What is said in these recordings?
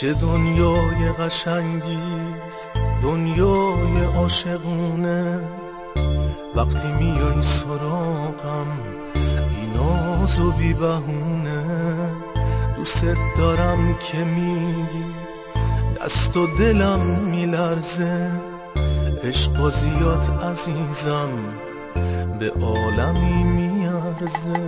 چه دنیای قشنگیست دنیای عاشقونه، وقتی میای سراغم بی ناز و بی بهونه. دوست دارم که میگی دست و دلم میلرزه، عشق بازیات عزیزم به عالمی میارزه.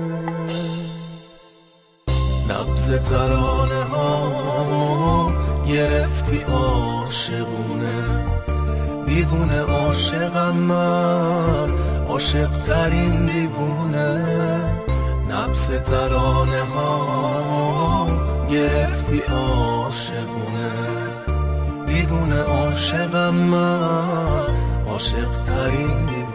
نبض ترانه ها گرفتی عاشقونه، دیوونه عاشقم من، عاشق ترین دیوونه. نبض ترانه ها گرفتی عاشقونه، دیوونه عاشقم من، عاشق ترین دیوونه.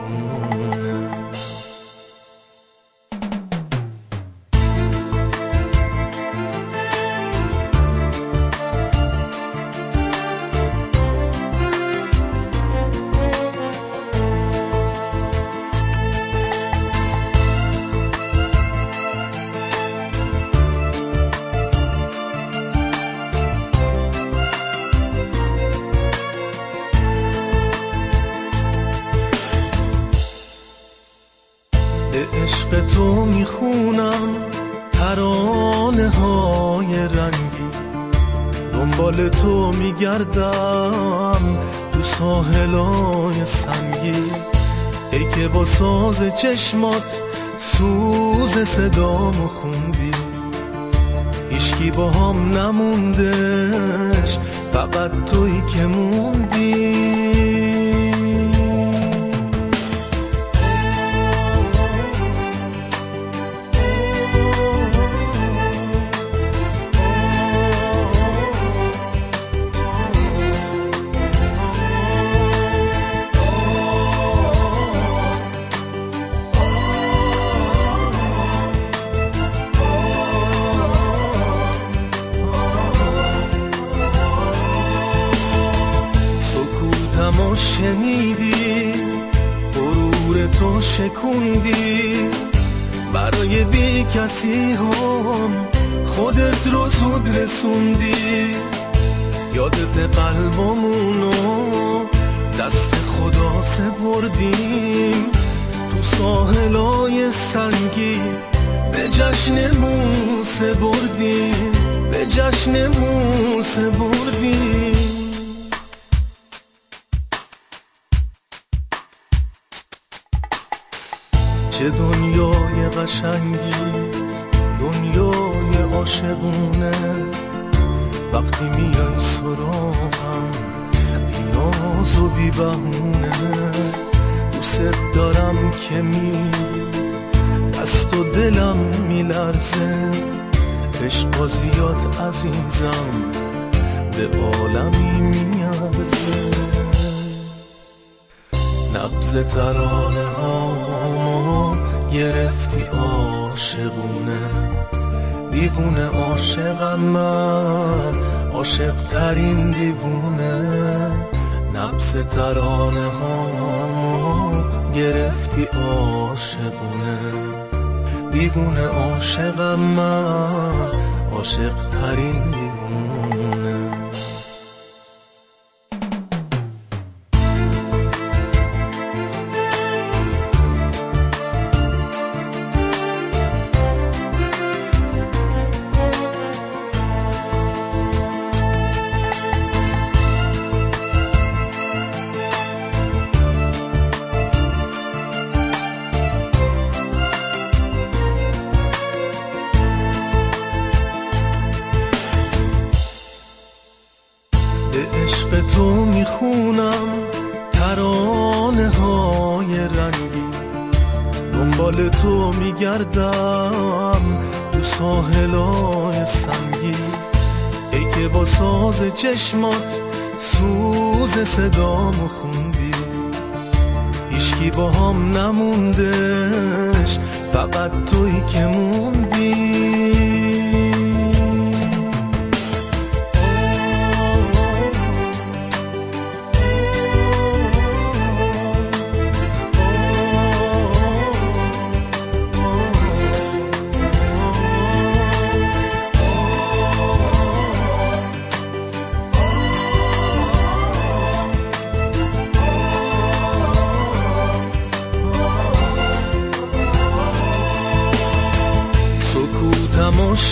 عشق تو میخونم ترانه های رنگی، دنبال تو میگردم تو ساحلای سنگی. ای که با ساز چشمات سوز صدامو خوندی، هیچکی با هم نموندش فقط تویی که موندی. سکوتمو شنیدی، غرور تو شکوندی، برای بی کسی هم خودت رو زود رسوندی. یادت قلبمونو دست خدا سپردیم، تو ساحلای سنگی به جشن موسه بردیم، به جشن موسه بردیم. چه دنیای قشنگیست دنیای عاشقونه، وقتی میای سراغم بی ناز و بی بهونه. دوست دارم که میگی دست و دلم میلرزه، عشق بازیات عزیزم به عالمی میارزه. نبض ترانه ها گرفتی عاشقونه، دیوونه عاشقم من، عاشق ترین دیوونه. نبض ترانه ها گرفتی عاشقونه، دیوونه عاشقم من، عاشق ترین دیوونه. به عشق تو میخونم ترانه های رنگی، دنبال تو میگردم تو ساحلای سنگی. ای که با ساز چشمات سوز صدامو خوندی، هیچکی با هم نموندش فقط تویی که موندی.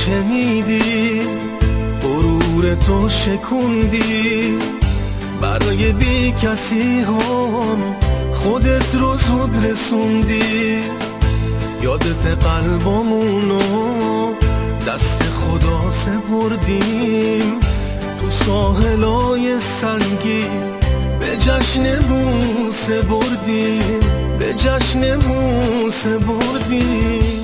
شنیدی، غرور تو شکوندی، برای بی کسی هم خودت رو زود رسوندی. یادت قلبمونو دست خدا سپردیم، تو ساحلای سنگین به جشن بوسه بردیم، به جشن بوسه بردیم.